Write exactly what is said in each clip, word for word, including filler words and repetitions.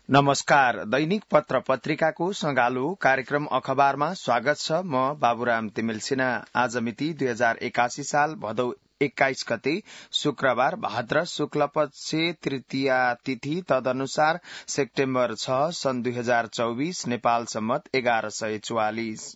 नमस्कार। दैनिक पत्र पत्रिकाको संगालो कार्यक्रम अखबारमा स्वागत छ। म बाबुराम तिमिल सिन्हा। आज मिति दुई हजार एकासी साल भदौ एक्काइस गते शुक्रबार, भाद्र शुक्ल पक्ष तृतीया तिथि, तदनुसार सेप्टेम्बर छ सन् दुई हजार चौबिस, नेपाल सम्मत एघार सय चौवालिस।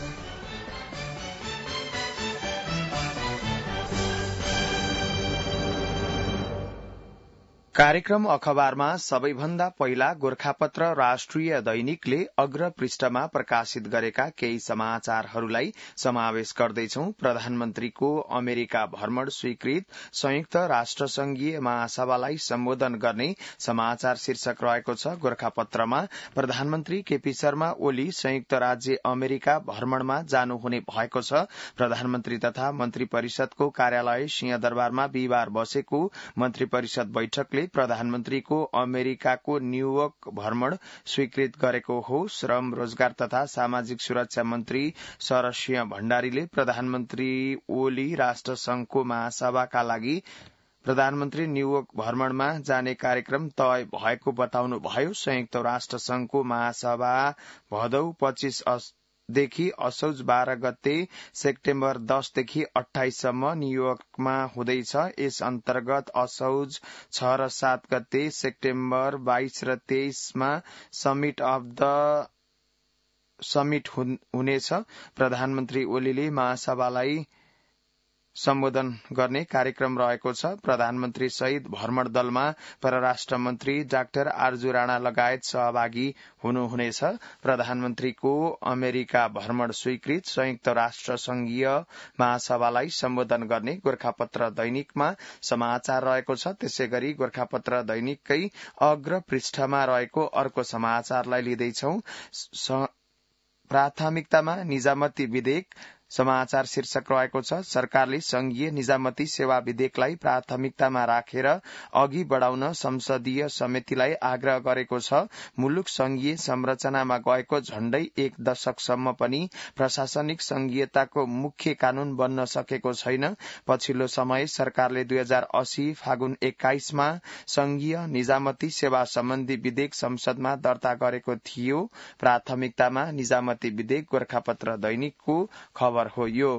कार्यक्रम अखबारमा सबैभन्दा पहिला गोरखापत्र राष्ट्रिय दैनिकले अग्र पृष्ठमा प्रकाशित गरेका केही समाचारहरूलाई समावेश गर्दैछौ। प्रधानमन्त्रीको अमेरिका भ्रमण स्वीकृत, संयुक्त राष्ट्र संघीय महासभालाई सम्बोधन गर्ने समाचार शीर्षक रहेको छ। गोरखापत्रमा प्रधानमन्त्री केपी शर्मा ओली संयुक्त राज्य अमेरिका भ्रमणमा जानुहुने भएको छ। प्रधानमन्त्री तथा मन्त्री परिषदको कार्यालय सिंहदरबारमा बिहिबार बसेको मन्त्री परिषद बैठकले प्रधानमन्त्रीको अमेरिकाको न्यूयोर्क भ्रमण स्वीकृत गरेको हो। श्रम, रोजगार तथा सामाजिक सुरक्षा मन्त्री शरदसिंह भण्डारीले प्रधानमन्त्री ओली राष्ट्र संघको महासभाका लागि प्रधानमन्त्री न्यूयोर्क भ्रमणमा जाने कार्यक्रम तय भएको बताउनुभयो। संयुक्त राष्ट्र संघको महासभा भदौ पच्चीस देखि असौज बाह्र गते सेप्टेम्बर दसदेखि अठाइससम्म न्यूयोर्कमा हुँदैछ। यस अन्तर्गत असौज छ र सात गते, सेप्टेम्बर बाइस र तेइसमा समिट अफ द समिट हुनेछ। प्रधानमन्त्री ओलीले महासभालाई सम्बोधन गर्ने कार्यक्रम रहेको छ। प्रधानमन्त्री सहित भ्रमण दलमा परराष्ट्र मन्त्री डाक्टर आरजू राणा लगायत सहभागी हुनुहुनेछ। प्रधानमन्त्रीको अमेरिका भ्रमण स्वीकृत, संयुक्त राष्ट्र संघीय महासभालाई सम्बोधन गर्ने गोरखापत्र दैनिकमा समाचार रहेको छ। त्यसै गरी गोरखापत्र दैनिककै अग्र पृष्ठमा रहेको अर्को समाचारलाई लिँदैछौ। प्राथमिकतामा निजामती विधेयक समाचार शीर्षक रहेको छ। सरकारले संघीय निजामती सेवा विधेयकलाई प्राथमिकतामा राखेर अघि बढ़ाउन संसदीय समितिलाई आग्रह गरेको छ। मुलुक संघीय संरचनामा गएको झण्डै एक दशकसम्म पनि प्रशासनिक संघीयताको मुख्य कानून बन्न सकेको छैन। पछिल्लो समय सरकारले दुई हजार अस्सी फागुन एक्काइसमा संघीय निजामती सेवा सम्बन्धी विधेयक संसदमा दर्ता गरेको थियो। प्राथमिकतामा निजामती विधेयक गोरखापत्र दैनिकको खबर हो यो।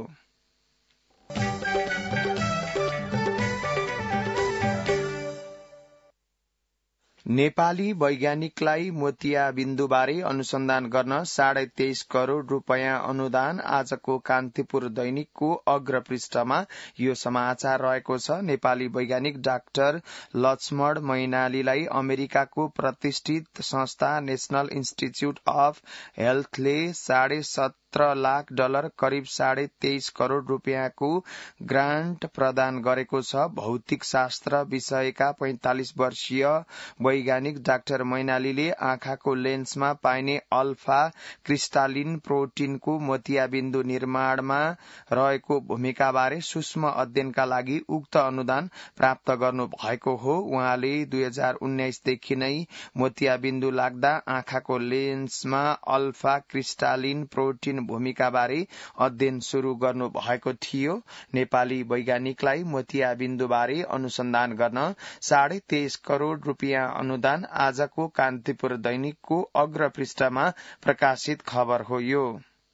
नेपाली वैज्ञानिकलाई मोतियाबिन्दुबारे अनुसन्धान गर्न साढे तेइस करोड़ रूपियाँ अनुदान। आजको कान्तिपुर दैनिकको अग्र पृष्ठमा यो समाचार रहेको छ। नेपाली वैज्ञानिक डाक्टर लक्ष्मण मैनालीलाई अमेरिकाको प्रतिष्ठित संस्था नेशनल इन्स्टिच्यूट अफ हेल्थले साढे सत्र लाख डलर करिब साढे तेइस करोड़ रूपियाँको ग्रान्ट प्रदान गरेको छ। भौतिक शास्त्र विषयका पैंतालिस वर्षीय वैज्ञानिक डाक्टर मैनालीले आँखाको लेन्समा पाइने अल्फा क्रिस्टालिन प्रोटिनको मोतियाबिन्दु निर्माणमा रहेको भूमिकाबारे सूक्ष्म अध्ययनका लागि उक्त अनुदान प्राप्त गर्नु भएको हो। उहाँले दुई हजार उन्नाइसदेखि नै मोतियाबिन्दु लाग्दा आँखाको लेन्समा अल्फा क्रिस्टालिन प्रोटिन भूमिकाबारे अध्ययन शुरू गर्नु भएको थियो। नेपाली वैज्ञानिकलाई मोतियाबिन्दुबारे अनुसन्धान गर्न साढे तेइस करोड़ रूपियाँ अनुदान। आजको कान्तिपुर दैनिकको अग्र पृष्ठमा प्रकाशित खबर हो यो।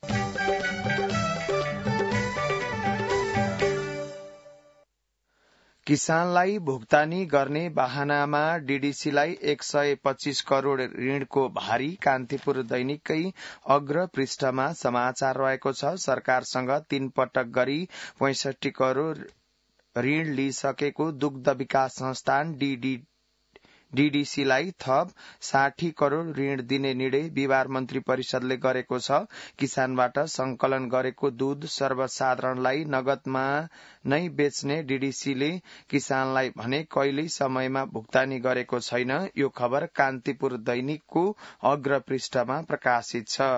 किसानलाई भुक्तानी गर्ने बहानामा डीडीसीलाई एक सय पच्चीस करोड़ ऋणको भारी। कान्तिपुर दैनिककै अग्र पृष्ठमा समाचार रहेको छ। सरकारसँग तीन पटक गरी पैंसठी करोड़ ऋण लिइसकेको दुग्ध विकास संस्थान डीडी डीडीसीलाई थप साठी करोड़ ऋण दिने निर्णय बिहिबार मन्त्री परिषदले गरेको छ। किसानबाट संकलन गरेको दूध सर्वसाधारणलाई नगदमा नै बेच्ने डीडीसीले किसानलाई भने कहिल्यै समयमा भुक्तानी गरेको छैन। यो खबर कान्तिपुर दैनिकको अग्र पृष्ठमा प्रकाशित छ।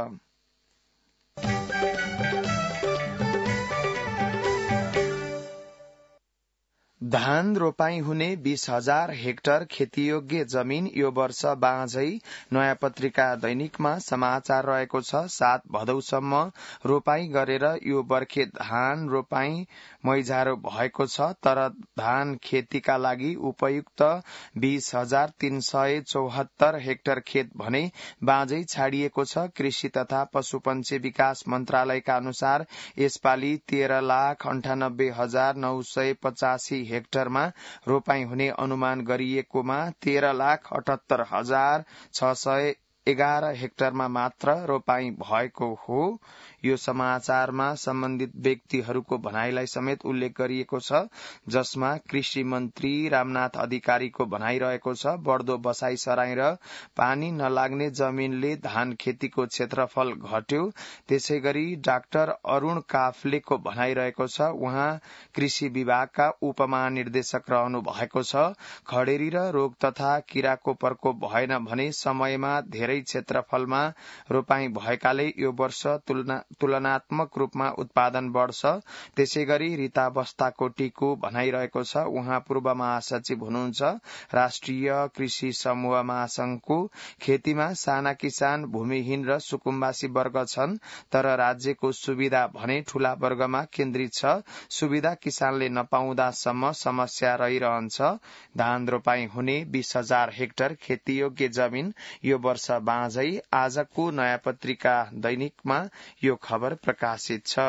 धान रोपाई हुने बीस हजार हेक्टर खेतीयोग्य जमीन यो वर्ष बाँझै नयाँ पत्रिका दैनिकमा समाचार रहेको छ। सात भदौसम्म रोपाई गरेर यो बर्खे धान रोपाई मैझारो भएको छ, तर धान खेतीका लागि उपयुक्त बीस हजार तीन सय चौहत्तर हेक्टर खेत भने बाँझै छाडिएको छ। कृषि तथा पशुपन्छी विकास मन्त्रालयका अनुसार यसपालि तेह्र लाख अन्ठानब्बे हजार नौ सय पचासी हेक्टरमा रोपाई हुने अनुमान गरिएकोमा तेह्र लाख अठहत्तर हजार छ सय एघार हेक्टरमा मात्र रोपाई भएको हो। यो समाचारमा सम्बन्धित व्यक्तिहरूको भनाईलाई समेत उल्लेख गरिएको छ, जसमा कृषि मन्त्री रामनाथ अधिकारीको भनाई रहेको छ। बढ्दो बसाई सराई र पानी नलाग्ने जमिनले धान खेतीको क्षेत्रफल घट्यो। त्यसै गरी डाक्टर अरूण काफलेको भनाई रहेको छ। उहाँ कृषि विभागका उपमहानिर्देशक रहनु भएको छ। खडेरी र रोग तथा किराको प्रकोप भएन भने समयमा धेरै क्षेत्रफलमा रोपाई भएकाले यो वर्ष तुलना तुलनात्मक रूपमा उत्पादन बढ़छ। त्यसै गरी रीता बस्ताकोटीको भनाइरहेको छ। उहाँ पूर्व महासचिव हुनुहुन्छ। राष्ट्रिय कृषि समूह महासंघको खेतीमा साना किसान, भूमिहीन र सुकुम्बासी वर्ग छन्, तर राज्यको सुविधा भने ठूला वर्गमा केन्द्रित छ। सुविधा किसानले नपाउँदासम्म समस्या रहिरहन्छ। धान रोपाई हुने बीस हजार हेक्टर खेतीयोग्य जमिन यो वर्ष बाँझै आजको नयाँ पत्रिका दैनिकमा यो खबर प्रकाशित छ।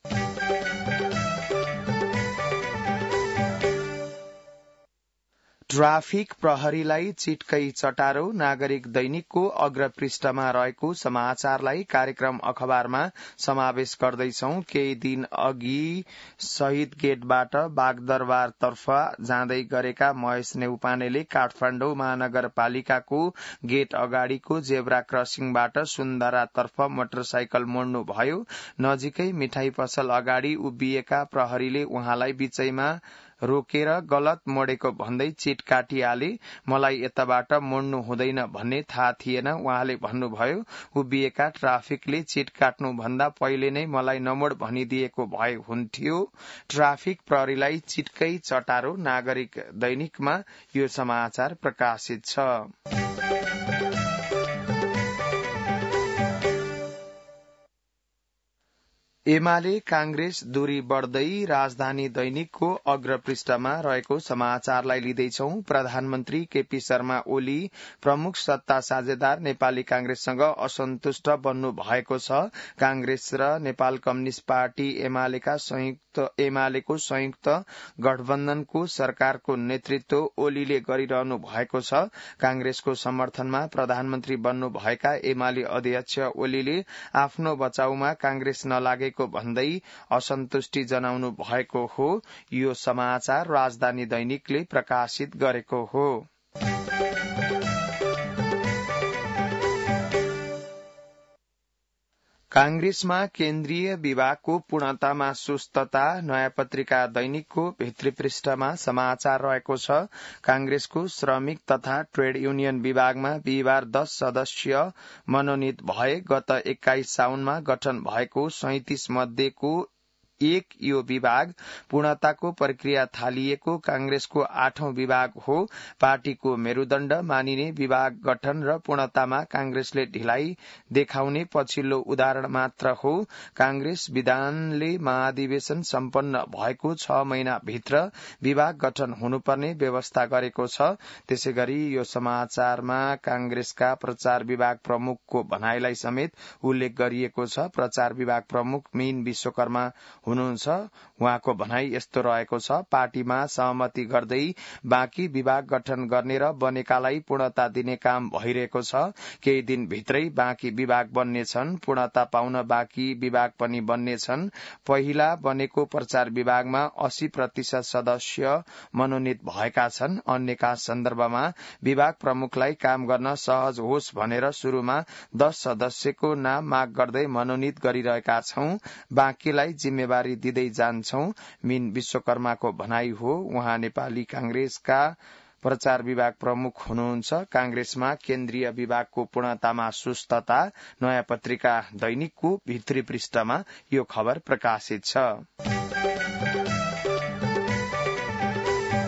ट्राफिक प्रहरीलाई चिटकै चटारो नागरिक दैनिकको अग्र पृष्ठमा रहेको समाचारलाई कार्यक्रम अखबारमा समावेश गर्दैछौ। केही दिन अघि शहीद गेटबाट बागदरबार तर्फ जाँदै गरेका महेश नेउपानेले काठमाडौँ महानगरपालिकाको गेट अगाडिको जेब्रा क्रसिङबाट सुन्दरा तर्फ मोटरसाइकल मोड्नु भयो। नजिकै मिठाई पसल अगाडि उभिएका प्रहरीले उहाँलाई बीचैमा रोकेर गलत मोडेको भन्दै चिट काटिहाले। मलाई यताबाट मोड्नु हुँदैन भन्ने थाहा थिएन, उहाँले भन्नुभयो। उभिएका ट्राफिकले चिट काट्नु भन्दा पहिले नै मलाई नमोड भनिदिएको भए हुन्थ्यो। ट्राफिक प्रहरीलाई चिटकै चटारो नागरिक दैनिकमा यो समाचार प्रकाशित छ। एमाले कांग्रेस दूरी बढ़दै राजधानी दैनिकको अग्र पृष्ठमा रहेको समाचारलाई लिँदैछौ। प्रधानमन्त्री केपी शर्मा ओली प्रमुख सत्ता साझेदार नेपाली कांग्रेससँग असन्तुष्ट बन्नु भएको छ। कांग्रेस र नेपाल कम्युनिष्ट पार्टी एमालेका संयुक्त एमालेको संयुक्त गठबन्धनको सरकारको नेतृत्व ओलीले गरिरहनु भएको छ। कांग्रेसको समर्थनमा प्रधानमन्त्री बन्नु भएका एमाले अध्यक्ष ओलीले आफ्नो बचाउमा कांग्रेस नलागेको भन्दै असन्तुष्टि जनाउनु भएको हो। यो समाचार राजधानी दैनिकले प्रकाशित गरेको हो। कांग्रेसमा केन्द्रीय विभागको पूर्णतामा सुस्तता नयाँ पत्रिका दैनिकको भित्री पृष्ठमा समाचार रहेको छ। कांग्रेसको श्रमिक तथा ट्रेड युनियन विभागमा बिहिबार दश सदस्य मनोनित भए। गत एक्काइस साउनमा गठन भएको सैंतिस मध्येको एक यो विभाग पूर्णताको प्रक्रिया थालिएको कांग्रेसको आठौं विभाग हो। पार्टीको मेरुदण्ड मानिने विभाग गठन र पूर्णतामा कांग्रेसले ढिलाइ देखाउने पछिल्लो उदाहरण मात्र हो। कांग्रेस विधानले महाधिवेशन सम्पन्न भएको छ महिना भित्र विभाग गठन हुनुपर्ने व्यवस्था गरेको छ। त्यसै गरी यो समाचारमा कांग्रेसका प्रचार विभाग प्रमुखको भनाइलाई समेत उल्लेख गरिएको छ। प्रचार विभाग प्रमुख मीन विश्वकर्मा हुनुहुन्छ। उहाँको भनाई यस्तो रहेको छ। पार्टीमा सहमति गर्दै बाँकी विभाग गठन गर्ने र बनेकालाई पूर्णता दिने काम भइरहेको छ। केही दिन भित्रै बाँकी विभाग बन्नेछन्। पूर्णता पाउन बाँकी विभाग पनि बन्नेछन्। पहिला बनेको प्रचार विभागमा अस्सी प्रतिशत सदस्य मनोनित भएका छन्। अन्यका सन्दर्भमा विभाग प्रमुखलाई काम गर्न सहज होस् भनेर शुरूमा दश सदस्यको नाम माग गर्दै मनोनित गरिरहेका छौं। बाँकीलाई जिम्मेवारी दिँदै जान्छौं, मीन विश्वकर्माको भनाई हो। उहाँ नेपाली कांग्रेसका प्रचार विभाग प्रमुख हुनुहुन्छ। कांग्रेसमा केन्द्रीय विभागको पूर्णतामा सुस्तता नयाँ पत्रिका दैनिकको भित्री पृष्ठमा यो खबर प्रकाशित छ।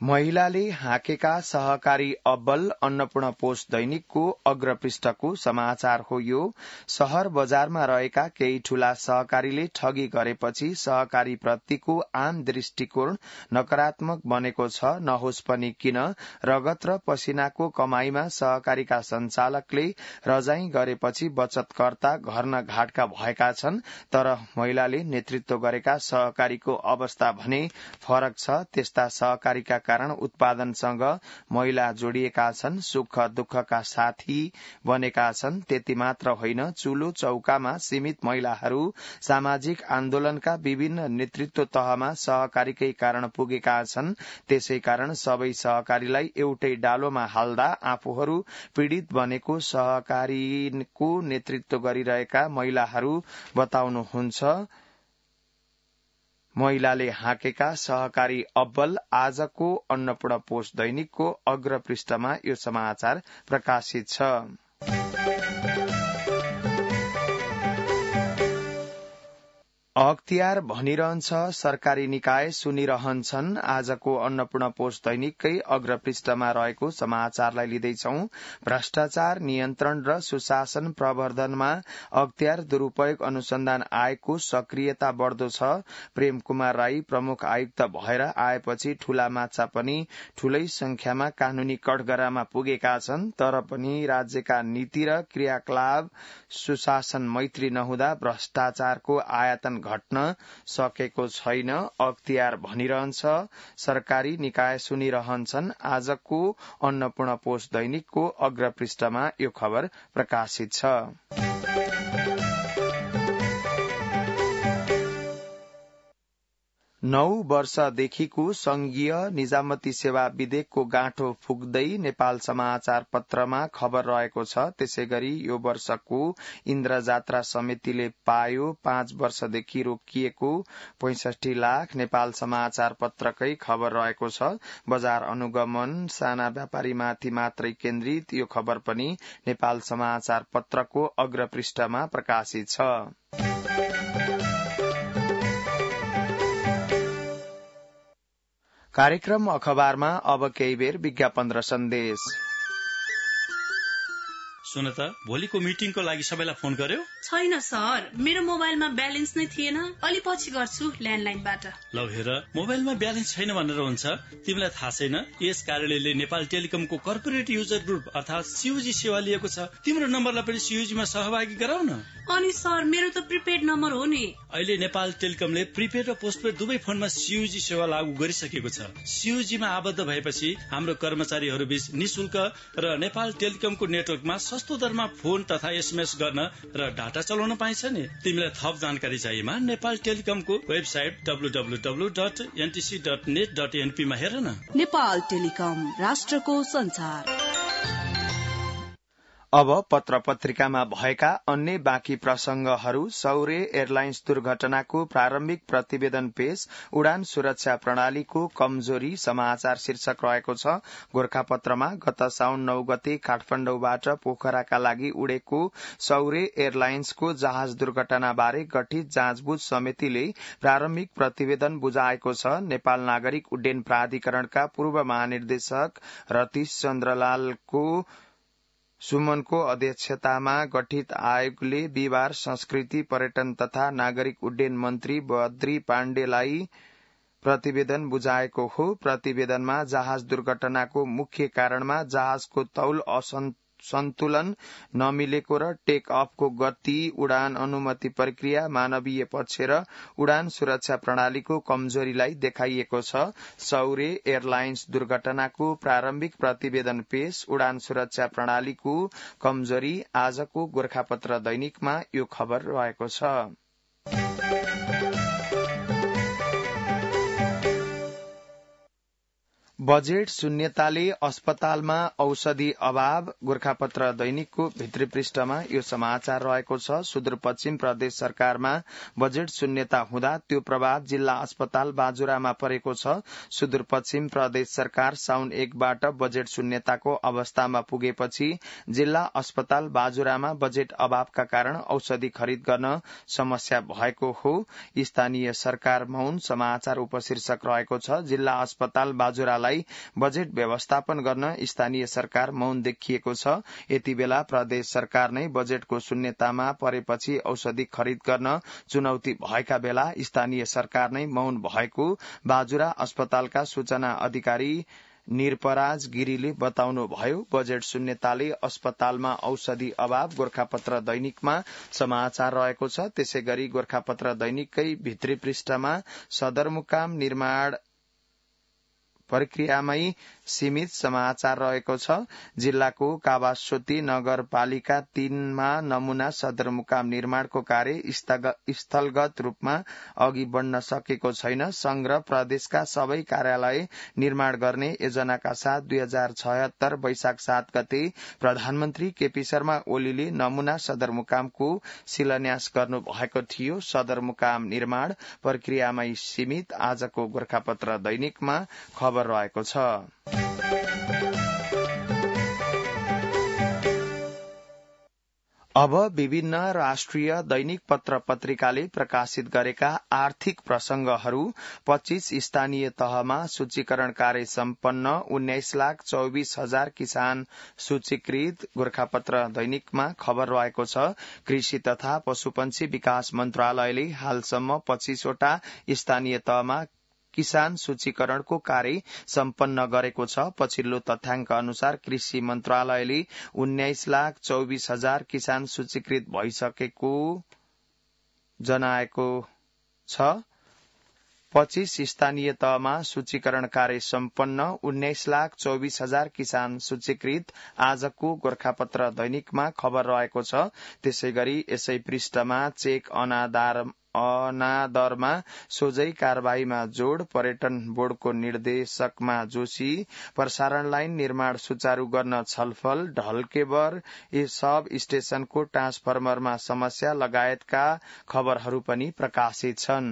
महिलाले हाँकेका सहकारी अब्बल अन्नपूर्ण पोस्ट दैनिकको अग्रपृष्ठको समाचार हो यो। शहर बजारमा रहेका केही ठूला सहकारीले ठगी गरेपछि सहकारी प्रतिको आम दृष्टिकोण नकारात्मक बनेको छ। नहोस् पनि किन, रगत र पसिनाको कमाईमा सहकारीका सञ्चालकले रजाई गरेपछि बचतकर्ता घर न घाटका भएका छन्। तर महिलाले नेतृत्व गरेका सहकारीको अवस्था भने फरक छ। त्यस्ता सहकारीका कारण उत्पादनसँग महिला जोडिएका छन्, सुख दुःखका साथी बनेका छन्। त्यति मात्र होइन, चुलो चौकामा सीमित महिलाहरू सामाजिक आन्दोलनका विभिन्न नेतृत्व तहमा सहकारीकै कारण पुगेका छन्। त्यसै कारण सबै सहकारीलाई एउटै डालोमा हाल्दा आफूहरू पीड़ित बनेको सहकारीको नेतृत्व गरिरहेका महिलाहरू बताउनुहुन्छ। महिलाले हाँकेका सहकारी अब्बल आजको अन्नपूर्ण पोस्ट दैनिकको अग्रपृष्ठमा यो समाचार प्रकाशित छ। अख्तियार भनिरहन्छ, सरकारी निकाय सुनिरहन्छन्। आजको अन्नपूर्ण पोस्ट दैनिककै अग्रपृष्ठमा रहेको समाचारलाई लिँदैछौं। भ्रष्टाचार नियन्त्रण र सुशासन प्रवर्धनमा अख्तियार दुरूपयोग अनुसन्धान आयोगको सक्रियता बढ्दो छ। प्रेम कुमार राई प्रमुख आयुक्त भएर आएपछि ठूला माछा पनि ठूलै संख्यामा कानूनी कठघरामा पुगेका छन्। तर पनि राज्यका नीति र क्रियाकलाप सुशासन मैत्री नहुँदा भ्रष्टाचारको आयतन घट्न सकेको छैन। अख्तियार भनिरहन्छ, सरकारी निकाय सुनिरहन्छन्। आजको अन्नपूर्ण पोस्ट दैनिकको अग्रपृष्ठमा यो खबर प्रकाशित छ। नौ वर्षदेखिको संघीय निजामती सेवा विधेयकको गाँठो फुक्दै नेपाल समाचार पत्रमा खबर रहेको छ। त्यसै गरी यो वर्षको इन्द्रजात्रा समितिले पायो पाँच वर्षदेखि रोकिएको पैंसठी लाख। नेपाल समाचार पत्रकै खबर रहेको छ। बजार अनुगमन साना व्यापारीमाथि मात्रै केन्द्रित यो खबर पनि नेपाल समाचार पत्रको अग्रपृष्ठमा प्रकाशित छ। कार्यक्रम अखबारमा अब केही बेर विज्ञापन र सन्देश। सुन त, भोलिको मिटिङको लागि सबैलाई फोन गर्यो? छैन सर, मेरो मोबाइलमा ब्यालेन्स नै थिएन। अलि पछि गर्छु ल्यान्डलाइनबाट। लौ हेर, मोबाइलमा ब्यालेन्स छैन भनेर हुन्छ? तिमीलाई थाहा छैन यस कार्यालयले नेपाल टेलिकमको कर्पोरेट युजर ग्रुप अर्थात सीयूजी सेवा लिएको छ। तिम्रो नम्बरलाई पनि सीयूजीमा सहभागी गराउ न। अनि सर, मेरो त प्रिपेड नम्बर हो नि। अहिले नेपाल टेलिकमले प्रिपेड र पोस्टपेड दुवै फोनमा सीयूजी सेवा लागू गरिसकेको छ। सीयूजीमा आबद्ध भएपछि हाम्रो कर्मचारीहरू बीच निशुल्क र नेपाल टेलिकमको नेटवर्कमा सस्तो दरमा फोन तथा एसएमएस गर्न र डाटा चलाउन पाइन्छ नि। तिमीलाई थप जानकारी चाहिएमा नेपाल टेलिकमको website W W W dot NTC dot net dot NP मा हेर न। नेपाल टेलिकम, राष्ट्रको संचार। अब पत्र पत्रिकामा भएका अन्य बाँकी प्रसंगहरू। सौर्य एयरलाइन्स दुर्घटनाको प्रारम्भिक प्रतिवेदन पेश, उडान सुरक्षा प्रणालीको कमजोरी समाचार शीर्षक रहेको छ। गोरखापत्रमा गत साउन नौ गते काठमाडौँबाट पोखराका लागि उडेको सौर्य एयरलाइन्सको जहाज दुर्घटनाबारे गठित जाँचबुझ समितिले प्रारम्भिक प्रतिवेदन बुझाएको छ। नेपाल नागरिक उड्डयन प्राधिकरणका पूर्व महानिर्देशक रतीश चन्द्रलालको सुमनको अध्यक्षतामा गठित आयोगले बिहिबार संस्कृति पर्यटन तथा नागरिक उड्डयन मन्त्री बद्री पाण्डेलाई प्रतिवेदन बुझाएको हो। प्रतिवेदनमा जहाज दुर्घटनाको मुख्य कारणमा जहाजको तौल असन्तुलन नमिलेको र टेक अफको गति, उडान अनुमति प्रक्रिया, मानवीय पक्ष र उडान सुरक्षा प्रणालीको कमजोरीलाई देखाइएको छ। सौर्य एयरलाइन्स दुर्घटनाको प्रारम्भिक प्रतिवेदन पेश, उडान सुरक्षा प्रणालीको कमजोरी। आजको गोरखापत्र दैनिकमा यो खबर रहेको छ। बजेट शून्यताले अस्पतालमा औषधि अभाव। गोरखापत्र दैनिकको भित्री पृष्ठमा यो समाचार रहेको छ। सुदूरपश्चिम प्रदेश सरकारमा बजेट शून्यता हुँदा त्यो प्रभाव जिल्ला अस्पताल बाजुरामा परेको छ। सुदूरपश्चिम प्रदेश सरकार साउन एकबाट बजेट शून्यताको अवस्थामा पुगेपछि जिल्ला अस्पताल बाजुरामा बजेट अभावका कारण औषधि खरिद गर्न समस्या भएको हो। स्थानीय सरकार मौन समाचार उपशीर्षक रहेको छ। जिल्ला अस्पताल बाजुरालाई गर्नलाई बजेट व्यवस्थापन गर्न स्थानीय सरकार मौन देखिएको छ। यति बेला प्रदेश सरकार नै बजेटको शून्यतामा परेपछि औषधि खरिद गर्न चुनौती भएका बेला स्थानीय सरकार नै मौन भएको बाजुरा अस्पतालका सूचना अधिकारी निरपराज गिरीले बताउनुभयो। बजेट शून्यताले अस्पतालमा औषधि अभाव गोरखापत्र दैनिकमा समाचार रहेको छ। त्यसै गरी गोरखापत्र दैनिककै भित्री पृष्ठमा सदरमुकाम निर्माण प्रक्रियामै सीमित समाचार रहेको छ। जिल्लाको कावासोती नगरपालिका तीनमा नमूना सदरमुकाम निर्माणको कार्य स्थलगत रूपमा अघि बढ्न सकेको छैन। संघ र प्रदेशका सबै कार्यालय निर्माण गर्ने योजनाका साथ दुई हजार छयत्तर वैशाख सात गते प्रधानमन्त्री केपी शर्मा ओलीले नमूना सदरमुकामको शिलान्यास गर्नु भएको थियो। सदरमुकाम निर्माण प्रक्रियामै सीमित आजको गोरखापत्र दैनिकमा खबर रहेको छ। अब विभिन्न राष्ट्रिय दैनिक पत्र पत्रिकाले प्रकाशित गरेका आर्थिक प्रसंगहरू पच्चीस स्थानीय तहमा सूचीकरण कार्य सम्पन्न उन्नाइस लाख चौबिस हजार किसान सूचीकृत गोरखापत्र दैनिकमा खबर रहेको छ। कृषि तथा पशुपन्छी विकास मन्त्रालयले हालसम्म पच्चीसवटा स्थानीय तहमा किसान सूचीकरणको कार्य सम्पन्न गरेको छ। पछिल्लो तथ्याङ्क अनुसार कृषि मन्त्रालयले उन्नाइस लाख चौबिस हजार किसान सूचीकृत भइसकेको जनाएको छ। पच्चीस स्थानीय तहमा सूचीकरण कार्य सम्पन्न उन्नाइस लाख चौबिस हजार किसान सूचीकृत आजको गोरखापत्र दैनिकमा खबर रहेको छ। त्यसै गरी यसै पृष्ठमा चेक अनादार अनादरमा सोझै कारबाहीमा जोड़, पर्यटन बोर्डको निर्देशकमा जोशी, प्रसारण लाइन निर्माण सुचारू गर्न छलफल, ढल्केबर सब स्टेशनको ट्रान्सफर्मरमा समस्या लगायतका खबरहरू पनि प्रकाशित छन्।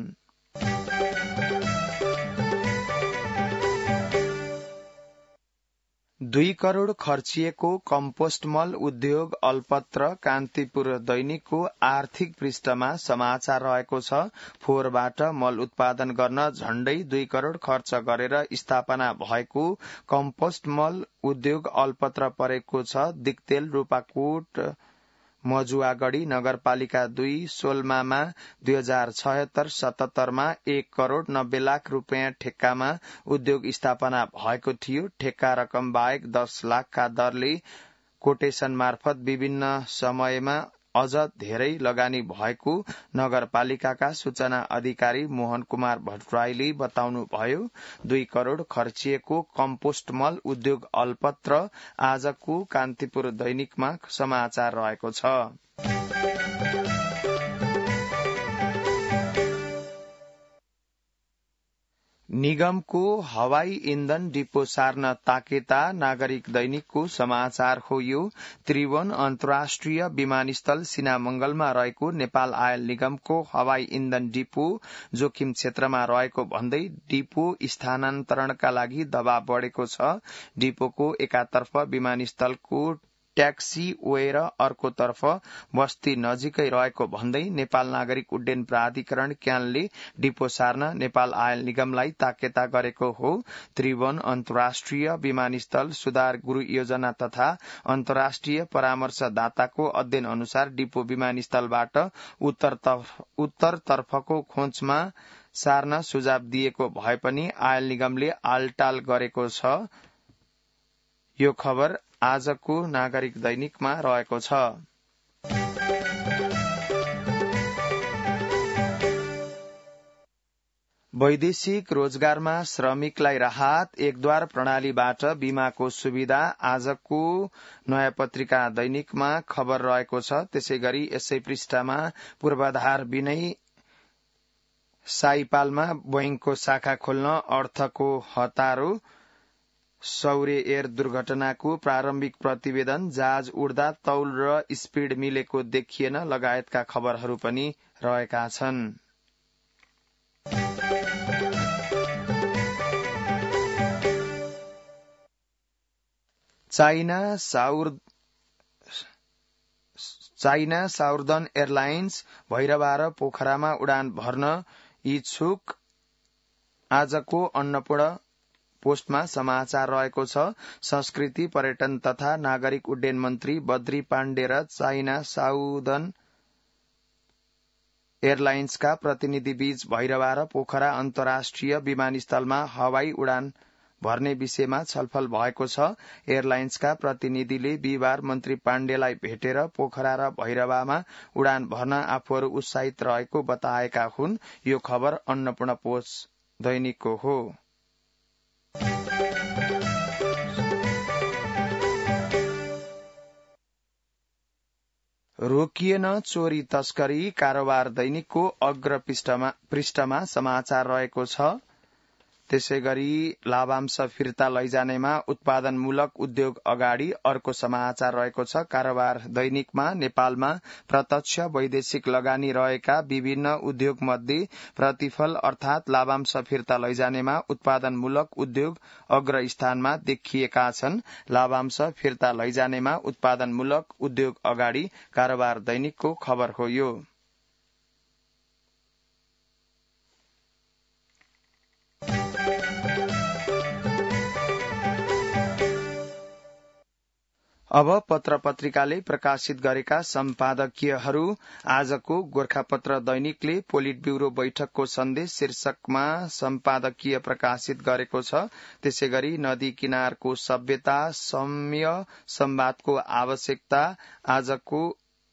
दुई करोड़ खर्चिएको कम्पोस्ट मल उद्योग अल्पत्र कान्तिपुर दैनिकको आर्थिक पृष्ठमा समाचार रहेको छ। फोहोरबाट मल उत्पादन गर्न झण्डै दुई करोड़ खर्च गरेर स्थापना भएको कम्पोस्ट मल उद्योग अल्पत्र परेको छ। दिक्तेल रूपाकोट मजुवागढ़ी नगरपालिका दुई सोलमामा दुई हजार छयत्तर सतहत्तरमा एक करोड़ नब्बे लाख रूपियाँ ठेक्कामा उद्योग स्थापना भएको थियो। ठेक्का रकम बाहेक दस लाखका दरले कोटेशन मार्फत विभिन्न समयमा अझ धेरै लगानी भएको नगरपालिकाका सूचना अधिकारी मोहन कुमार भट्टराईले बताउनुभयो। दुई करोड़ खर्चिएको कम्पोस्ट मल उद्योग अल्पत्र आजको कान्तिपुर दैनिकमा समाचार रहेको छ। निगमको हवाई इन्धन डिपो सार्न ताकेता नागरिक दैनिकको समाचार हो। यो त्रिभुवन अन्तर्राष्ट्रिय विमानस्थल सिनामंगलमा रहेको नेपाल आयल निगमको हवाई इन्धन डिपो जोखिम क्षेत्रमा रहेको भन्दै डिपो स्थानान्तरणका लागि दबाव बढेको छ। डिपोको एकातर्फ विमानस्थलको ट्याक्सी वे र अर्कोतर्फ बस्ती नजिकै रहेको भन्दै नेपाल नागरिक उड्डयन प्राधिकरण क्यानले डिपो सार्न नेपाल आयल निगमलाई ताकेता गरेको हो। त्रिभुवन अन्तर्राष्ट्रिय विमानस्थल सुधार गुरु योजना तथा अन्तर्राष्ट्रिय परामर्शदाताको अध्ययन अनुसार डिपो विमानस्थलबाट उत्तरतर्फको खोजमा सार्न सुझाव दिएको भए पनि आयल निगमले आलटाल गरेको छ। यो खबर आजको नागरिक दैनिकमा रहेको छ। वैदेशिक रोजगारमा श्रमिकलाई राहत एकद्वार प्रणालीबाट बीमाको सुविधा आजको नयाँ पत्रिका दैनिकमा खबर रहेको छ। त्यसै गरी यसै पृष्ठमा पूर्वाधार बिनै साइपालमा बैंकको शाखा खोल्न अर्थको हतारो, सौर्य एयर दुर्घटनाको प्रारम्भिक प्रतिवेदन, जहाज उड्दा तौल र स्पीड मिलेको देखिएन लगायतका खबरहरू पनि रहेका छन्। चाइना साउर चाइना साउदर्न एयरलाइन्स भैरवा र पोखरामा उडान भर्न इच्छुक। आजको अन्नपूर्ण पोस्टमा समाचार रहेको छ। संस्कृति पर्यटन तथा नागरिक उड्डयन मन्त्री बद्री पाण्डे र चाइना साउदर्न एयरलाइन्सका प्रतिनिधि बीच भैरवा र पोखरा अन्तर्राष्ट्रिय विमानस्थलमा हवाई उडान भर्ने विषयमा छलफल भएको छ। एयरलाइन्सका प्रतिनिधिले बिहिबार मन्त्री पाण्डेलाई भेटेर पोखरा र भैरवामा उडान भर्न आफूहरू उत्साहित रहेको बताएका हुन्। यो खबर अन्नपूर्ण पोस्ट दैनिकको हो। रोकिएन चोरी तस्करी कारोबार दैनिकको अग्र पृष्ठमा समाचार रहेको छ। त्यसै गरी लाभांश फिर्ता लैजानेमा उत्पादनमूलक उद्योग अगाडि अर्को समाचार रहेको छ। कारोबार दैनिकमा नेपालमा प्रत्यक्ष वैदेशिक लगानी रहेका विभिन्न उद्योग मध्ये प्रतिफल अर्थात लाभांश फिर्ता लैजानेमा उत्पादनमूलक उद्योग अग्र स्थानमा देखिएका छन्। लाभांश फिर्ता लैजानेमा उत्पादनमूलक उद्योग अगाडि कारोबार दैनिकको खबर हो यो। अब पत्र पत्रिकाले प्रकाशित गरेका सम्पादकीयहरू आजको गोरखापत्र दैनिकले पोलिट ब्यूरो बैठकको सन्देश शीर्षकमा सम्पादकीय प्रकाशित गरेको छ। त्यसै गरी नदी किनारको सभ्यता सम्य संवादको आवश्यकता आजको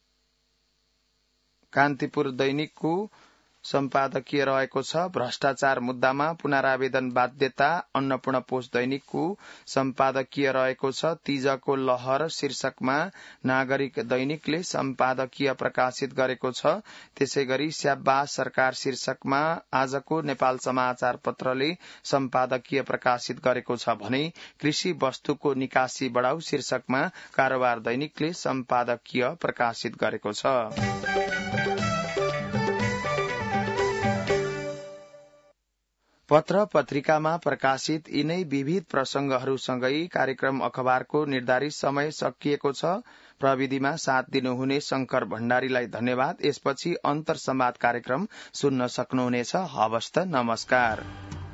कान्तिपुर दैनिकको सम्पादकीय रहेको छ। भ्रष्टाचार मुद्दामा पुनरावेदन बाध्यता अन्नपूर्ण पोस्ट दैनिकको सम्पादकीय रहेको छ। तीजको लहर शीर्षकमा नागरिक दैनिकले सम्पादकीय प्रकाशित गरेको छ। त्यसै गरी स्याब्बास सरकार शीर्षकमा आजको नेपाल समाचार पत्रले सम्पादकीय प्रकाशित गरेको छ भने कृषि वस्तुको निकासी बढ़ाउ शीर्षकमा कारोबार दैनिकले सम्पादकीय प्रकाशित गरेको छ। पत्र पत्रिकामा प्रकाशित यिनै विविध प्रसंगहरूसँगै कार्यक्रम अखबारको निर्धारित समय सकिएको छ। प्रविधिमा साथ दिनुहुने शंकर भण्डारीलाई धन्यवाद। यसपछि अन्तर संवाद कार्यक्रम सुन्न सक्नुहुनेछ। हवस् त, नमस्कार।